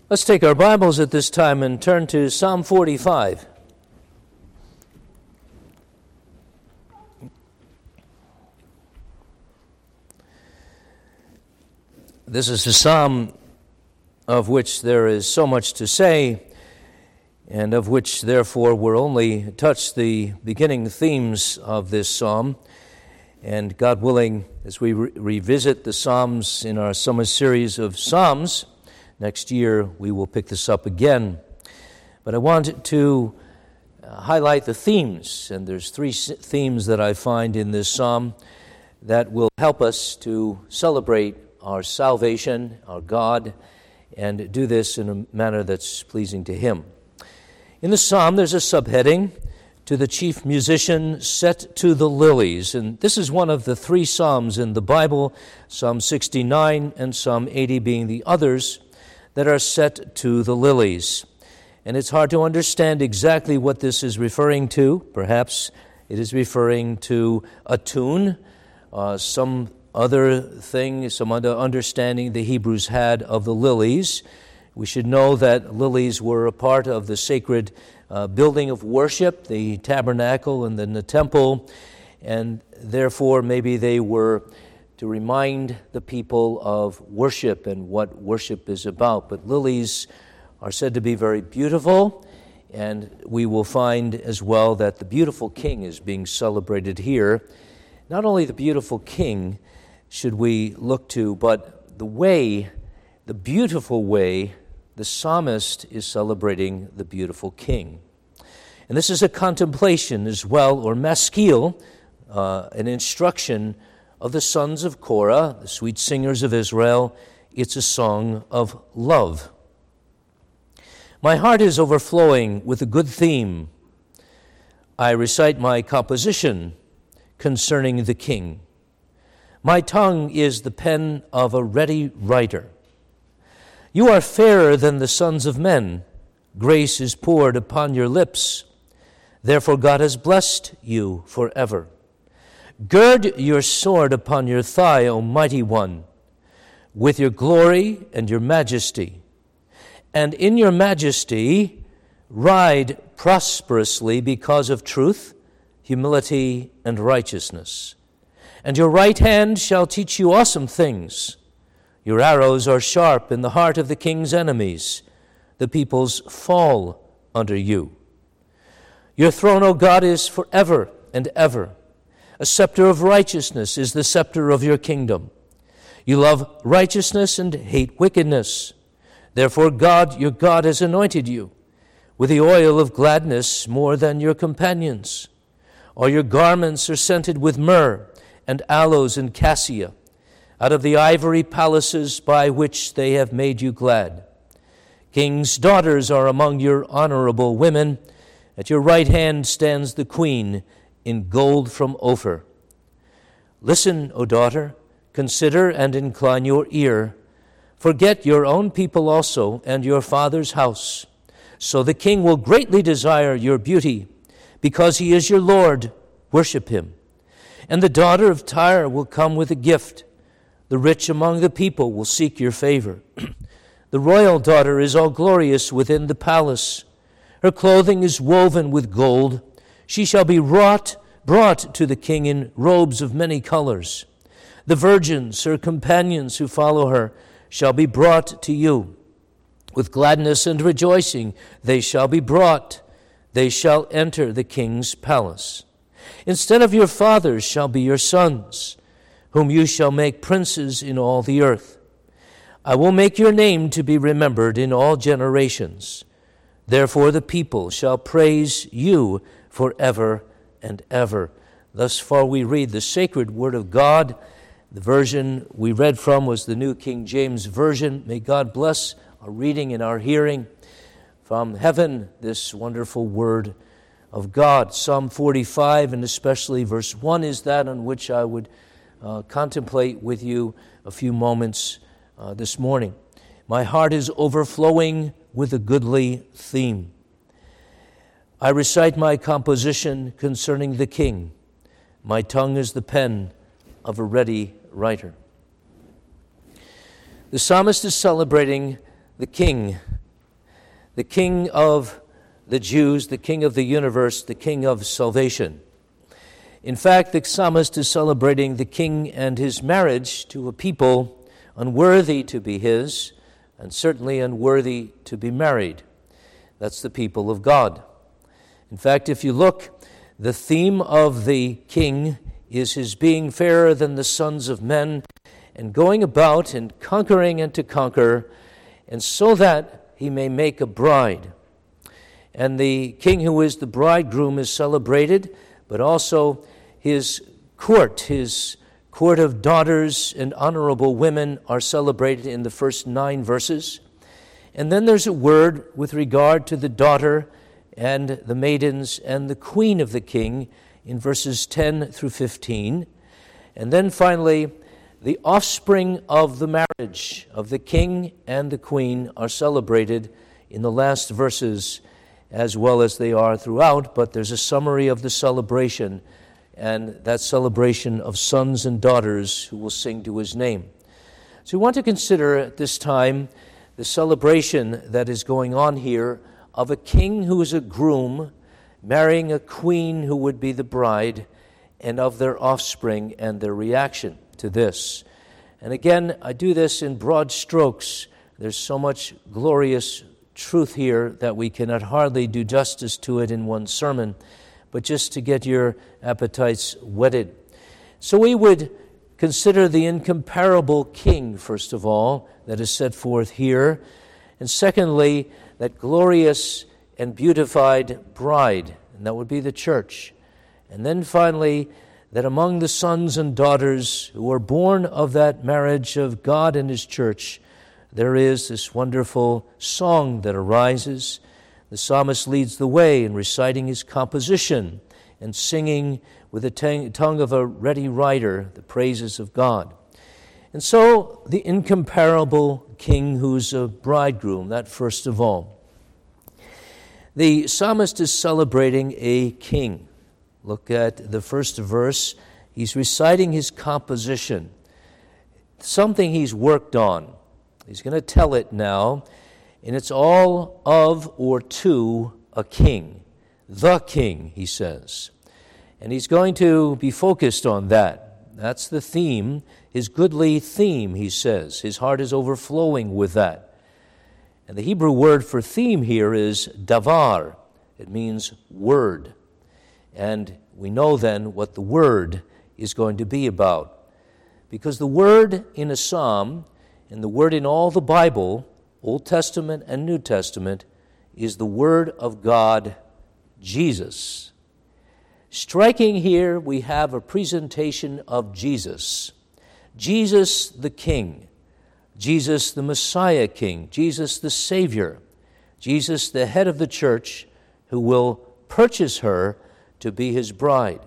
Let's take our Bibles at this time and turn to Psalm 45. This is a psalm of which there is so much to say, and of which, therefore, we'll only touch the beginning themes of this psalm. And God willing, as we revisit the psalms in our summer series of psalms, next year we will pick this up again. But I want to highlight the themes, and there's three themes that I find in this psalm that will help us to celebrate our salvation, our God, and do this in a manner that's pleasing to Him. In the psalm, there's a subheading, "To the chief musician set to the lilies." And this is one of the three psalms in the Bible, Psalm 69 and Psalm 80 being the others, that are set to the lilies. And it's hard to understand exactly what this is referring to. Perhaps it is referring to a tune, some other thing, some other understanding the Hebrews had of the lilies. We should know that lilies were a part of the sacred building of worship, the tabernacle and then the temple, and therefore maybe they were to remind the people of worship and what worship is about. But lilies are said to be very beautiful, and we will find as well that the beautiful king is being celebrated here. Not only the beautiful king should we look to, but the beautiful way the psalmist is celebrating the beautiful king. And this is a contemplation as well, or maskil, an instruction of the sons of Korah, the sweet singers of Israel. It's a song of love. My heart is overflowing with a good theme. I recite my composition concerning the king. My tongue is the pen of a ready writer. You are fairer than the sons of men. Grace is poured upon your lips. Therefore God has blessed you forever. Gird your sword upon your thigh, O mighty one, with your glory and your majesty. And in your majesty ride prosperously because of truth, humility, and righteousness. And your right hand shall teach you awesome things. Your arrows are sharp in the heart of the king's enemies. The peoples fall under you. Your throne, O God, is forever and ever. A scepter of righteousness is the scepter of your kingdom. You love righteousness and hate wickedness. Therefore God, your God, has anointed you with the oil of gladness more than your companions. All your garments are scented with myrrh and aloes and cassia, out of the ivory palaces by which they have made you glad. King's daughters are among your honorable women. At your right hand stands the queen in gold from Ophir. Listen, O daughter, consider and incline your ear. Forget your own people also and your father's house. So the king will greatly desire your beauty, because he is your Lord. Worship him. And the daughter of Tyre will come with a gift. The rich among the people will seek your favor. The royal daughter is all glorious within the palace. Her clothing is woven with gold. She shall be brought to the king in robes of many colors. The virgins, her companions who follow her, shall be brought to you. With gladness and rejoicing they shall be brought. They shall enter the king's palace. Instead of your fathers shall be your sons, whom you shall make princes in all the earth. I will make your name to be remembered in all generations. Therefore the people shall praise you forever and ever. Thus far we read the sacred word of God. The version we read from was the New King James Version. May God bless our reading and our hearing from heaven this wonderful word of God. Psalm 45, and especially verse 1, is that on which I would contemplate with you a few moments this morning. My heart is overflowing with a goodly theme. I recite my composition concerning the king. My tongue is the pen of a ready writer. The psalmist is celebrating the king the King of the Jews, the King of the universe, the King of salvation. In fact, the psalmist is celebrating the King and his marriage to a people unworthy to be his, and certainly unworthy to be married. That's the people of God. In fact, if you look, the theme of the King is his being fairer than the sons of men, and going about and conquering and to conquer, and so that he may make a bride. And the King who is the bridegroom is celebrated, but also his court of daughters and honorable women are celebrated in the first 9 verses. And then there's a word with regard to the daughter and the maidens and the queen of the king in verses 10 through 15. And then finally, the offspring of the marriage of the king and the queen are celebrated in the last verses as well as they are throughout, but there's a summary of the celebration, and that celebration of sons and daughters who will sing to his name. So we want to consider at this time the celebration that is going on here of a king who is a groom marrying a queen who would be the bride, and of their offspring and their reaction to this. And again, I do this in broad strokes. There's so much glorious truth here that we cannot hardly do justice to it in one sermon, but just to get your appetites whetted. So we would consider the incomparable king, first of all, that is set forth here, and secondly, that glorious and beautified bride, and that would be the church. And then finally, that among the sons and daughters who are born of that marriage of God and his church, there is this wonderful song that arises. The psalmist leads the way in reciting his composition and singing with the tongue of a ready writer the praises of God. And so the incomparable king who's a bridegroom, that first of all. The psalmist is celebrating a king. Look at the first verse. He's reciting his composition, something he's worked on. He's going to tell it now, and it's all of or to a king. The king, he says. And he's going to be focused on that. That's the theme, his goodly theme, he says. His heart is overflowing with that. And the Hebrew word for theme here is davar. It means word. And we know then what the word is going to be about. Because the word in a psalm, and the word in all the Bible, Old Testament and New Testament, is the word of God, Jesus. Striking here, we have a presentation of Jesus. Jesus the King, Jesus the Messiah King, Jesus the Savior, Jesus the head of the church who will purchase her to be his bride.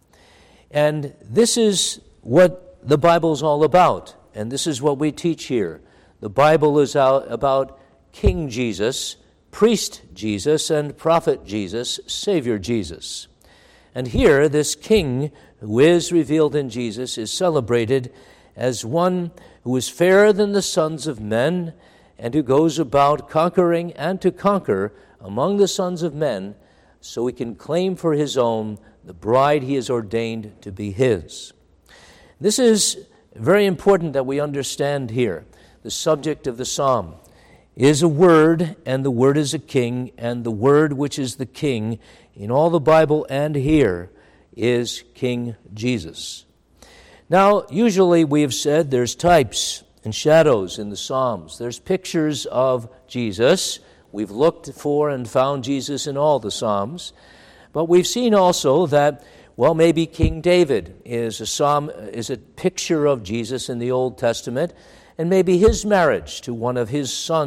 And this is what the Bible's all about, and this is what we teach here. The Bible is out about King Jesus, Priest Jesus, and Prophet Jesus, Savior Jesus. And here, this King who is revealed in Jesus is celebrated as one who is fairer than the sons of men and who goes about conquering and to conquer among the sons of men so he can claim for his own the bride he has ordained to be his. This is very important that we understand here. The subject of the psalm is a word, and the word is a king, and the word which is the king in all the Bible and here is King Jesus. Now, usually we have said there's types and shadows in the Psalms. There's pictures of Jesus. We've looked for and found Jesus in all the Psalms. But we've seen also that, well, maybe King David is a picture of Jesus in the Old Testament, and maybe his marriage to one of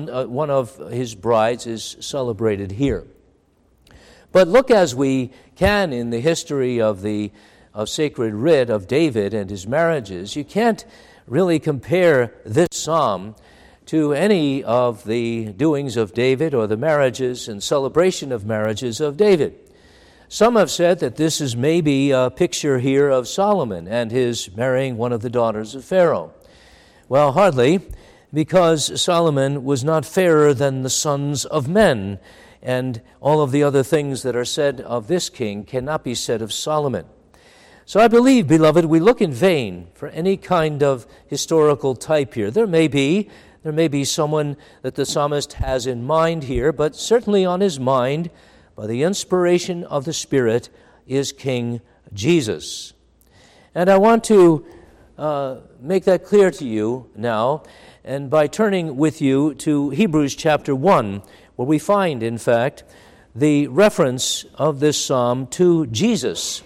his brides is celebrated here. But look as we can in the history of Sacred Writ of David and his marriages, you can't really compare this psalm to any of the doings of David or the marriages and celebration of marriages of David. Some have said that this is maybe a picture here of Solomon and his marrying one of the daughters of Pharaoh. Well, hardly. because Solomon was not fairer than the sons of men, and all of the other things that are said of this king cannot be said of Solomon. So I believe, beloved, we look in vain for any kind of historical type here. There may be someone that the psalmist has in mind here, but certainly on his mind, by the inspiration of the Spirit, is King Jesus. And I want to make that clear to you now, and by turning with you to Hebrews chapter 1, where we find, in fact, the reference of this psalm to Jesus.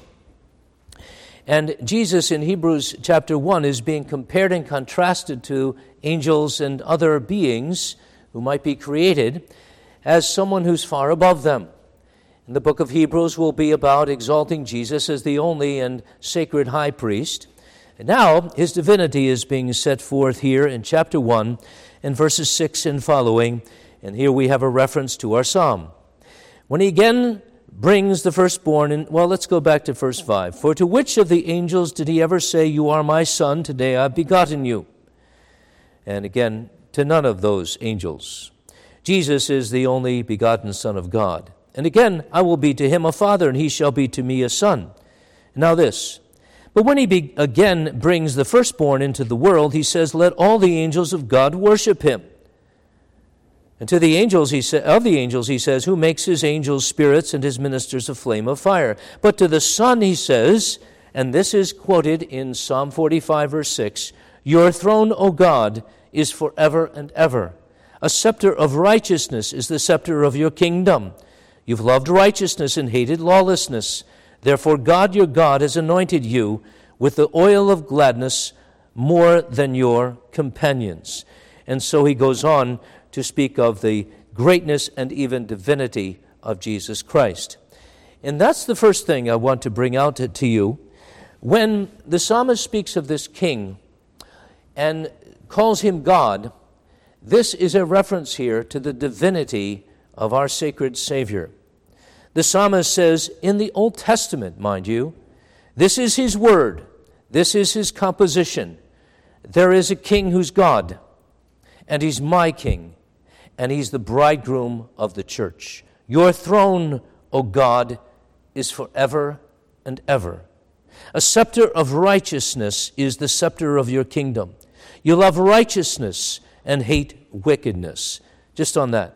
And Jesus in Hebrews chapter 1 is being compared and contrasted to angels and other beings who might be created as someone who's far above them. And the book of Hebrews will be about exalting Jesus as the only and sacred high priest. And now his divinity is being set forth here in chapter 1 in verses 6 and following. And here we have a reference to our psalm. When he again brings the firstborn in, well, let's go back to verse 5. For to which of the angels did he ever say, "You are my son, today I've begotten you"? And again, to none of those angels. Jesus is the only begotten Son of God. And again, I will be to him a father, and he shall be to me a son. Now this, but when he again brings the firstborn into the world, he says, "Let all the angels of God worship him." And to the angels, he says, "Who makes his angels spirits and his ministers a flame of fire." But to the Son, he says, and this is quoted in Psalm 45, verse 6, "Your throne, O God, is forever and ever. A scepter of righteousness is the scepter of your kingdom. You've loved righteousness and hated lawlessness. Therefore God your God has anointed you with the oil of gladness more than your companions." And so he goes on to speak of the greatness and even divinity of Jesus Christ. And that's the first thing I want to bring out to you. When the psalmist speaks of this king and calls him God, this is a reference here to the divinity of our sacred Savior. The psalmist says, in the Old Testament, mind you, this is his word, this is his composition. There is a king who's God, and he's my king, and he's the bridegroom of the church. Your throne, O God, is forever and ever. A scepter of righteousness is the scepter of your kingdom. You love righteousness and hate wickedness. Just on that.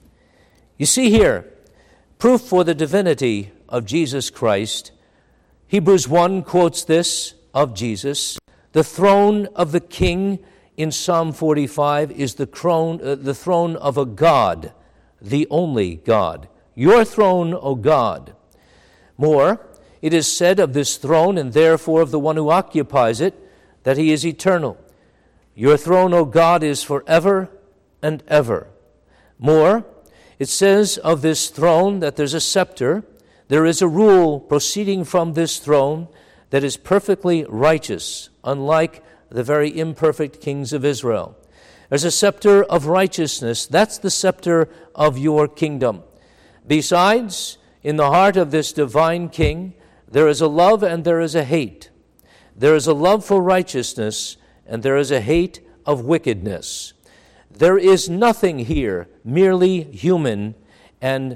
You see here, proof for the divinity of Jesus Christ. Hebrews 1 quotes this of Jesus. The throne of the king in Psalm 45 is the throne of a God, the only God. Your throne, O God. More, it is said of this throne, and therefore of the one who occupies it, that he is eternal. Your throne, O God, is forever and ever. More, it says of this throne that there's a scepter. There is a rule proceeding from this throne that is perfectly righteous, unlike the very imperfect kings of Israel. There's a scepter of righteousness. That's the scepter of your kingdom. Besides, in the heart of this divine king, there is a love and there is a hate. There is a love for righteousness and there is a hate of wickedness. There is nothing here merely human and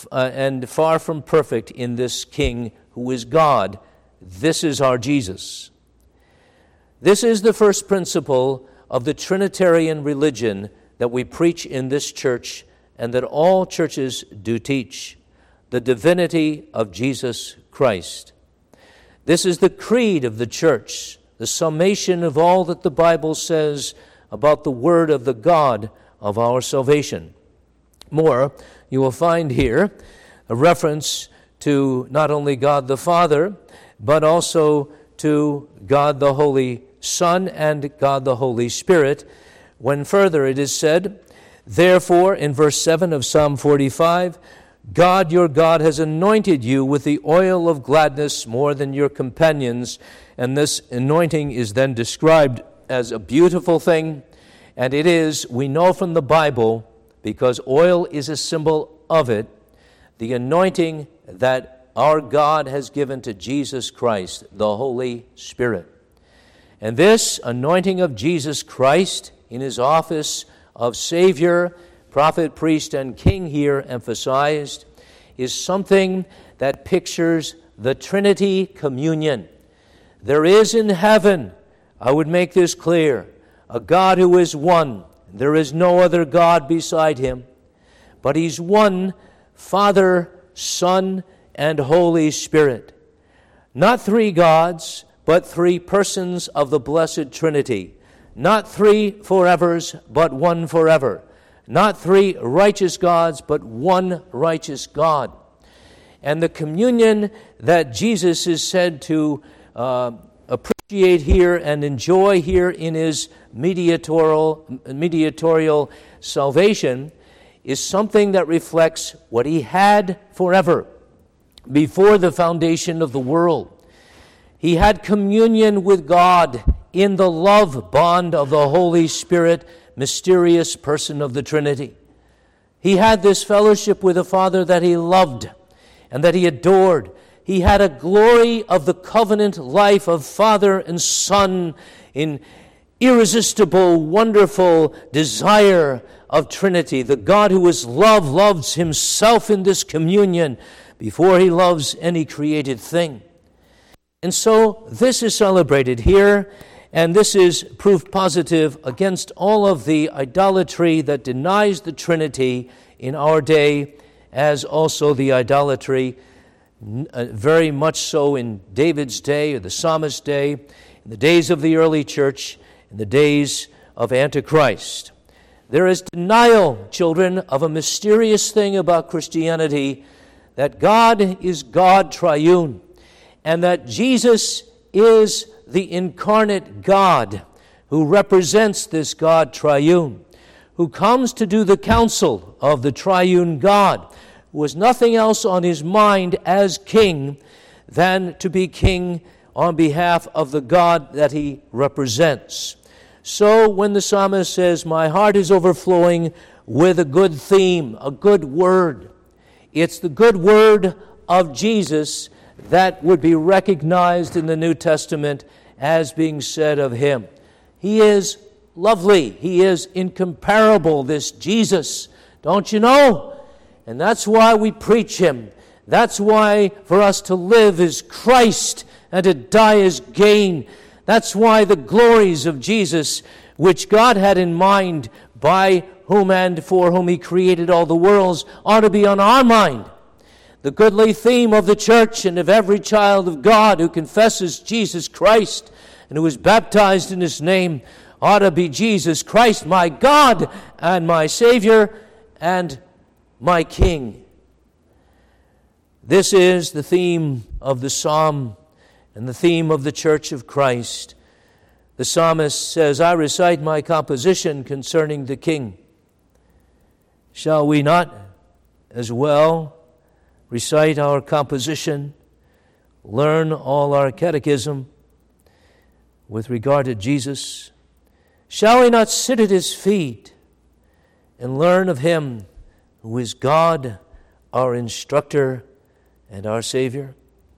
far from perfect in this king who is God. This is our Jesus. This is the first principle of the Trinitarian religion that we preach in this church and that all churches do teach, the divinity of Jesus Christ. This is the creed of the church, the summation of all that the Bible says about the word of the God of our salvation. More, you will find here a reference to not only God the Father, but also to God the Holy Son and God the Holy Spirit, when further it is said, therefore, in verse 7 of Psalm 45, God your God has anointed you with the oil of gladness more than your companions. And this anointing is then described as a beautiful thing. And it is, we know from the Bible, because oil is a symbol of it, the anointing that our God has given to Jesus Christ, the Holy Spirit. And this anointing of Jesus Christ in his office of Savior, prophet, priest, and king here emphasized, is something that pictures the Trinity communion. There is in heaven, I would make this clear, a God who is one. There is no other God beside him. But he's one, Father, Son, and Holy Spirit. Not three gods, but three persons of the blessed Trinity. Not three forevers, but one forever. Not three righteous gods, but one righteous God. And the communion that Jesus is said to appreciate here and enjoy here in his mediatorial salvation is something that reflects what he had forever, before the foundation of the world. He had communion with God in the love bond of the Holy Spirit, mysterious person of the Trinity. He had this fellowship with the Father that he loved and that he adored. He had a glory of the covenant life of Father and Son in irresistible, wonderful desire of Trinity. The God who is love loves himself in this communion before he loves any created thing. And so this is celebrated here, and this is proof positive against all of the idolatry that denies the Trinity in our day, as also the idolatry very much so in David's day or the psalmist's day, in the days of the early church, in the days of Antichrist. There is denial, children, of a mysterious thing about Christianity, that God is God triune, and that Jesus is the incarnate God who represents this God triune, who comes to do the counsel of the triune God, who was nothing else on his mind as king than to be king on behalf of the God that he represents. So when the psalmist says, "My heart is overflowing with a good theme, a good word," it's the good word of Jesus that would be recognized in the New Testament as being said of him. He is lovely. He is incomparable, this Jesus. Don't you know? And that's why we preach him. That's why for us to live is Christ and to die is gain. That's why the glories of Jesus, which God had in mind by whom and for whom he created all the worlds, ought to be on our mind. The goodly theme of the church and of every child of God who confesses Jesus Christ and who is baptized in his name ought to be Jesus Christ, my God and my Savior and my King. This is the theme of the psalm and the theme of the Church of Christ. The psalmist says, "I recite my composition concerning the King." Shall we not as well recite our composition, learn all our catechism with regard to Jesus? Shall we not sit at his feet and learn of him who is God, our instructor and our Savior?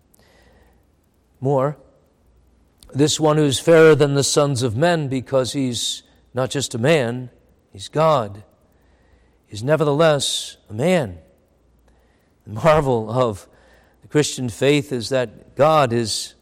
More, this one who's fairer than the sons of men because he's not just a man, he's God, is nevertheless a man. The marvel of the Christian faith is that God is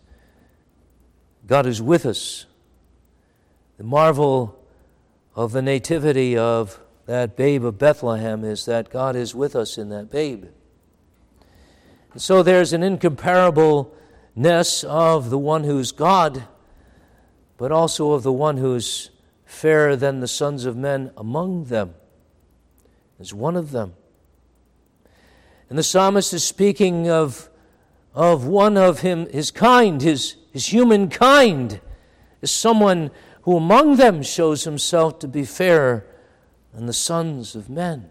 with us. The marvel of the nativity of that babe of Bethlehem is that God is with us in that babe. And so there's an incomparableness of the one who's God, but also of the one who's fairer than the sons of men among them. As one of them. And the psalmist is speaking of one of him, his kind, his human kind, as someone who among them shows himself to be fairer than the sons of men.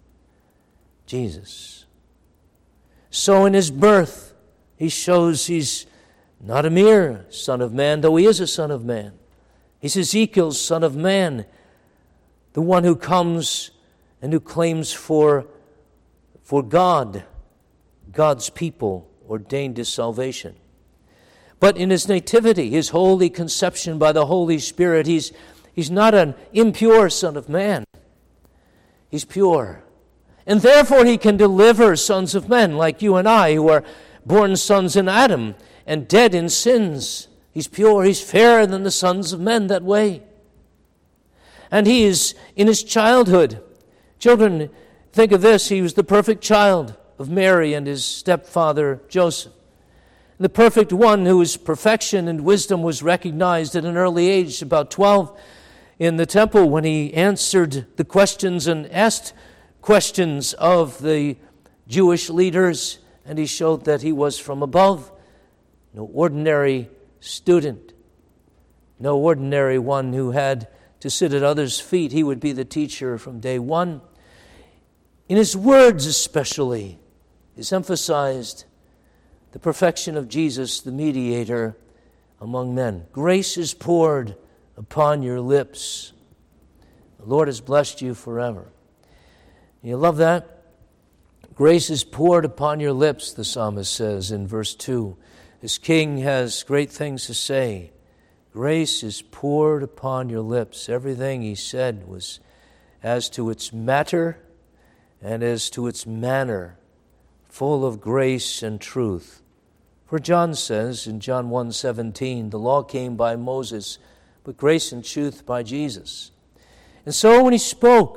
Jesus. So in his birth, he shows he's not a mere son of man, though he is a son of man. He's Ezekiel's son of man, the one who comes and who claims for God, God's people, ordained to salvation. But in his nativity, his holy conception by the Holy Spirit, he's He's not an impure son of man. He's pure. And therefore he can deliver sons of men like you and I, who are born sons in Adam and dead in sins. He's pure. He's fairer than the sons of men that way. And he is in his childhood. Children, think of this. He was the perfect child of Mary and his stepfather Joseph. The perfect one whose perfection and wisdom was recognized at an early age, about 12, in the temple when he answered the questions and asked questions of the Jewish leaders, and he showed that he was from above. No ordinary student, no ordinary one who had to sit at others' feet. He would be the teacher from day one. In his words especially is emphasized the perfection of Jesus, the mediator among men. Grace is poured upon your lips. The Lord has blessed you forever. You love that? Grace is poured upon your lips, the psalmist says in verse 2. This king has great things to say. Grace is poured upon your lips. Everything he said was as to its matter and as to its manner, full of grace and truth. For John says in John 1:17, the law came by Moses, but grace and truth by Jesus. And so when he spoke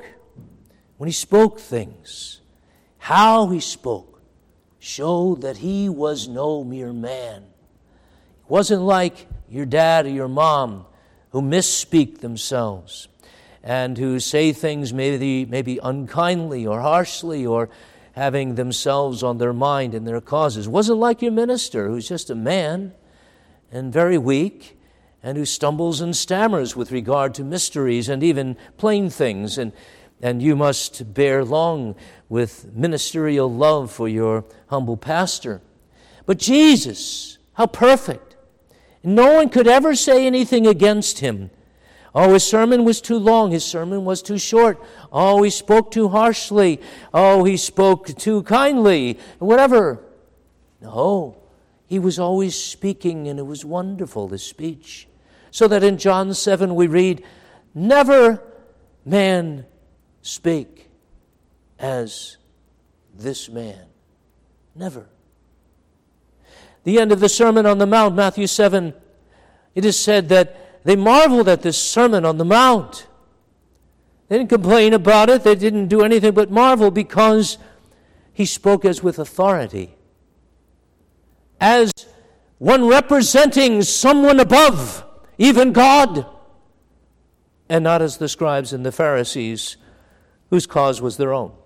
things, how he spoke showed that he was no mere man. It wasn't like your dad or your mom who misspeak themselves and who say things maybe unkindly or harshly or having themselves on their mind and their causes. It wasn't like your minister who's just a man and very weak and who stumbles and stammers with regard to mysteries and even plain things. And you must bear long with ministerial love for your humble pastor. But Jesus, how perfect. No one could ever say anything against him. Oh, his sermon was too long. His sermon was too short. Oh, he spoke too harshly. Oh, he spoke too kindly. Whatever. No, he was always speaking, and it was wonderful, his speech. So that in John 7 we read, never man spake as this man. Never. The end of the Sermon on the Mount, Matthew 7, it is said that they marveled at this Sermon on the Mount. They didn't complain about it. They didn't do anything but marvel because he spoke as with authority, as one representing someone above, even God, and not as the scribes and the Pharisees whose cause was their own.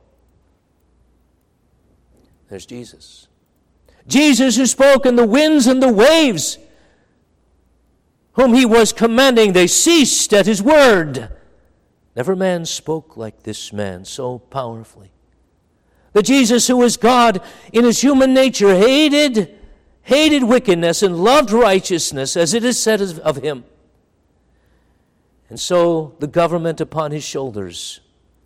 There's Jesus. Jesus who spoke, and the winds and the waves whom he was commanding, they ceased at his word. Never man spoke like this man so powerfully. The Jesus who was God in his human nature hated wickedness and loved righteousness, as it is said of him. And so the government upon his shoulders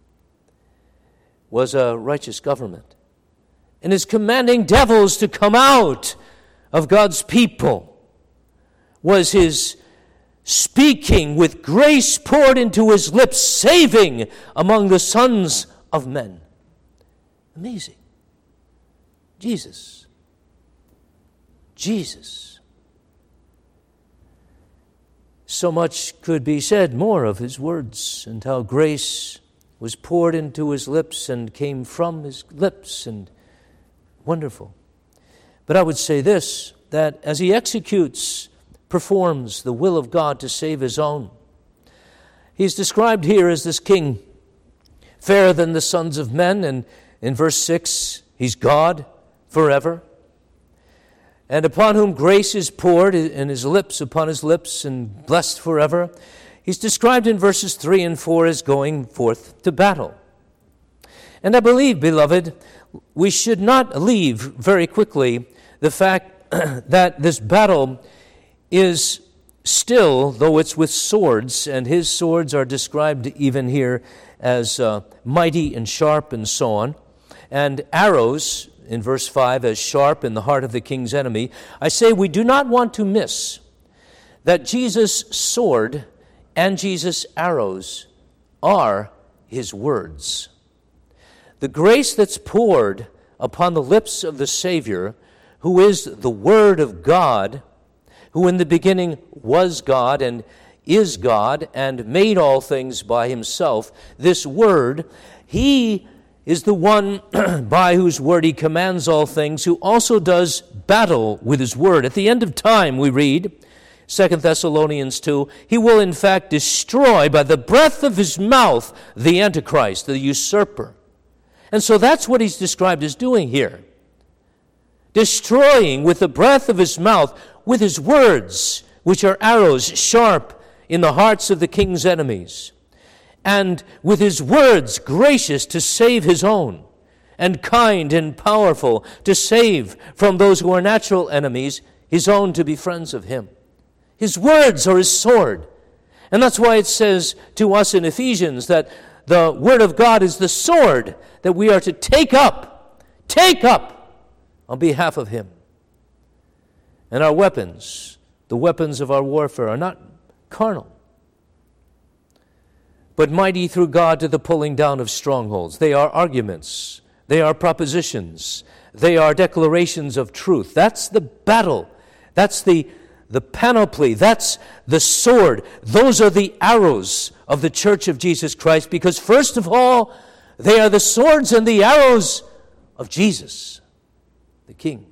was a righteous government. And his commanding devils to come out of God's people was his speaking with grace poured into his lips, saving among the sons of men. Amazing. Jesus. So much could be said more of his words and how grace was poured into his lips and came from his lips, and wonderful. But I would say this, that as he performs the will of God to save his own, he's described here as this king, fairer than the sons of men, and in verse 6, he's God forever, and upon whom grace is poured in his lips, upon his lips, and blessed forever. He's described in verses 3 and 4 as going forth to battle. And I believe, beloved, we should not leave very quickly the fact that this battle is still, though it's with swords, and his swords are described even here as mighty and sharp and so on, and arrows, in verse 5, as sharp in the heart of the king's enemy. I say we do not want to miss that Jesus' sword and Jesus' arrows are his words. The grace that's poured upon the lips of the Savior, who is the Word of God, who in the beginning was God and is God and made all things by himself, this Word, he is the one by whose word he commands all things, who also does battle with his word. At the end of time, we read, 2 Thessalonians 2, he will in fact destroy by the breath of his mouth the Antichrist, the usurper. And so that's what he's described as doing here. Destroying with the breath of his mouth, with his words, which are arrows sharp in the hearts of the king's enemies. And with his words gracious to save his own, and kind and powerful to save from those who are natural enemies, his own to be friends of him. His words are his sword. And that's why it says to us in Ephesians that the word of God is the sword that we are to take up on behalf of him. And our weapons, the weapons of our warfare, are not carnal, but mighty through God to the pulling down of strongholds. They are arguments. They are propositions. They are declarations of truth. That's the battle. That's the panoply. That's the sword. Those are the arrows of the Church of Jesus Christ, because first of all, they are the swords and the arrows of Jesus, the King.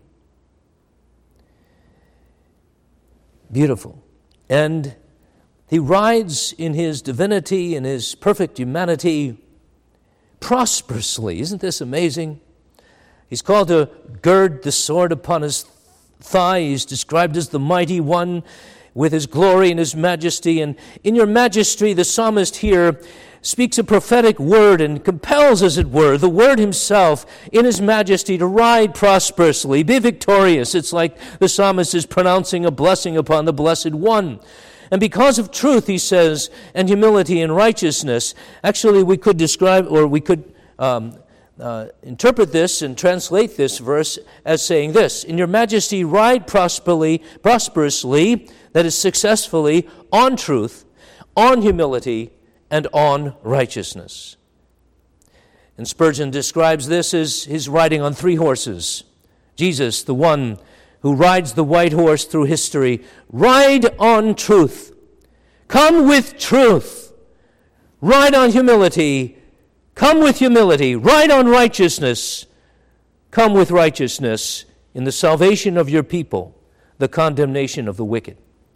Beautiful. And he rides in his divinity, in his perfect humanity, prosperously. Isn't this amazing? He's called to gird the sword upon his thigh. He's described as the mighty one with his glory and his majesty. And in your majesty, the psalmist here speaks a prophetic word and compels, as it were, the Word himself in his majesty to ride prosperously, be victorious. It's like the psalmist is pronouncing a blessing upon the Blessed One. And because of truth, he says, and humility and righteousness, actually we could describe, or we could interpret this and translate this verse as saying this: in your majesty ride prosperously, that is successfully, on truth, on humility, and on righteousness. And Spurgeon describes this as his riding on three horses. Jesus, the one who rides the white horse through history, ride on truth. Come with truth. Ride on humility. Come with humility. Ride on righteousness. Come with righteousness in the salvation of your people, the condemnation of the wicked.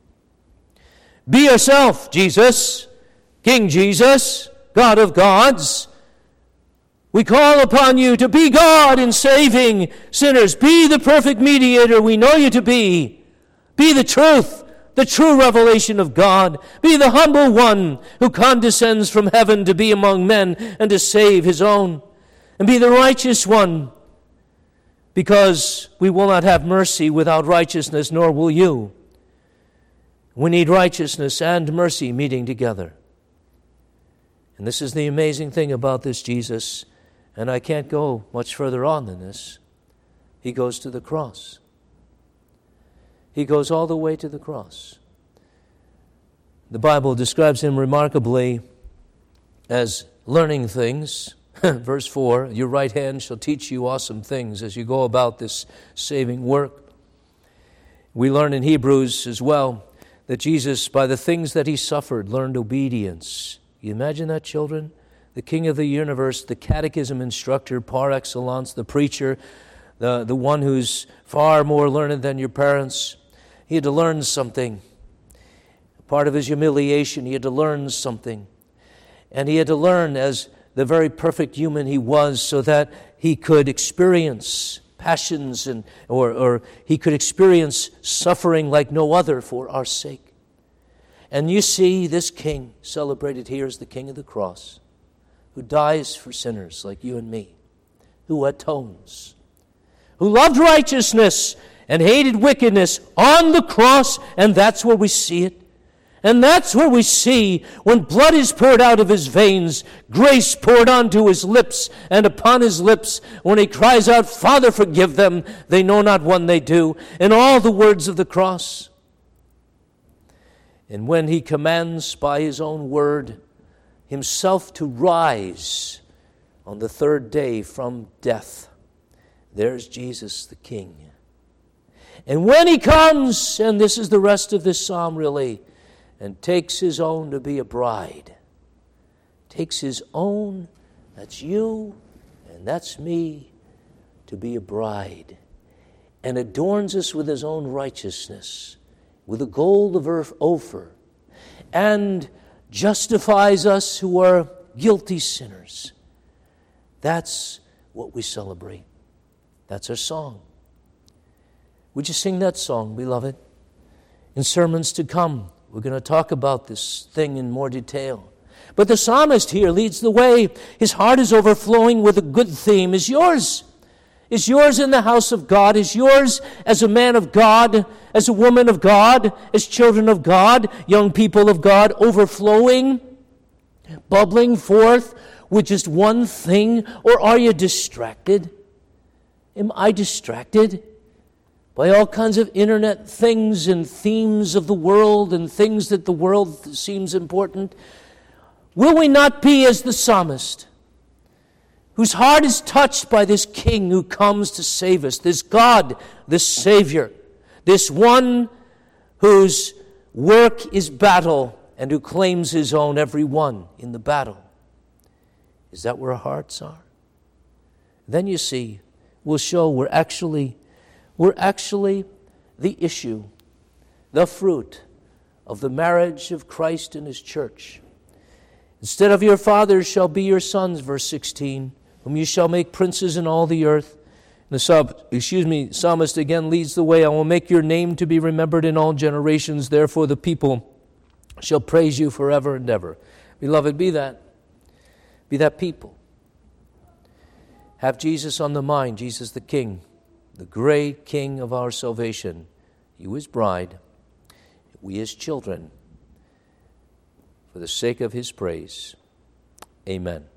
Be yourself, Jesus, King Jesus, God of gods. We call upon you to be God in saving sinners. Be the perfect mediator we know you to be. Be the truth, the true revelation of God. Be the humble one who condescends from heaven to be among men and to save his own. And be the righteous one, because we will not have mercy without righteousness, nor will you. We need righteousness and mercy meeting together. And this is the amazing thing about this Jesus. And I can't go much further on than this. He goes to the cross. He goes all the way to the cross. The Bible describes him remarkably as learning things. Verse 4, your right hand shall teach you awesome things as you go about this saving work. We learn in Hebrews as well that Jesus, by the things that he suffered, learned obedience. You imagine that, children? The King of the universe, the catechism instructor par excellence, the preacher, the one who's far more learned than your parents. He had to learn something. Part of his humiliation, he had to learn something. And he had to learn as the very perfect human he was, so that he could experience passions or he could experience suffering like no other for our sake. And you see this king celebrated here as the King of the cross, who dies for sinners like you and me, who atones, who loved righteousness and hated wickedness on the cross, and that's where we see it. And that's where we see, when blood is poured out of his veins, grace poured onto his lips and upon his lips, when he cries out, Father, forgive them, they know not what they do, and all the words of the cross. And when he commands by his own word himself to rise on the third day from death, there's Jesus the King. And when he comes, and this is the rest of this psalm really, and takes his own to be a bride, takes his own, that's you and that's me, to be a bride, and adorns us with his own righteousness, with the gold of Ophir, and justifies us who are guilty sinners. That's what we celebrate. That's our song. Would you sing that song, beloved? In sermons to come, we're going to talk about this thing in more detail. But the psalmist here leads the way. His heart is overflowing with a good theme. Is yours? Is yours in the house of God? Is yours as a man of God, as a woman of God, as children of God, young people of God, overflowing, bubbling forth with just one thing? Or are you distracted? Am I distracted by all kinds of internet things and themes of the world and things that the world seems important? Will we not be as the psalmist, whose heart is touched by this King who comes to save us, this God, this Savior, this one whose work is battle and who claims his own, every one in the battle? Is that where our hearts are? Then you see, we'll show we're actually the issue, the fruit of the marriage of Christ and his church. Instead of your fathers shall be your sons, verse 16, whom you shall make princes in all the earth. And the psalmist again leads the way. I will make your name to be remembered in all generations. Therefore the people shall praise you forever and ever. Beloved, be that people. Have Jesus on the mind, Jesus the King, the great King of our salvation. You his bride, we his children, for the sake of his praise. Amen.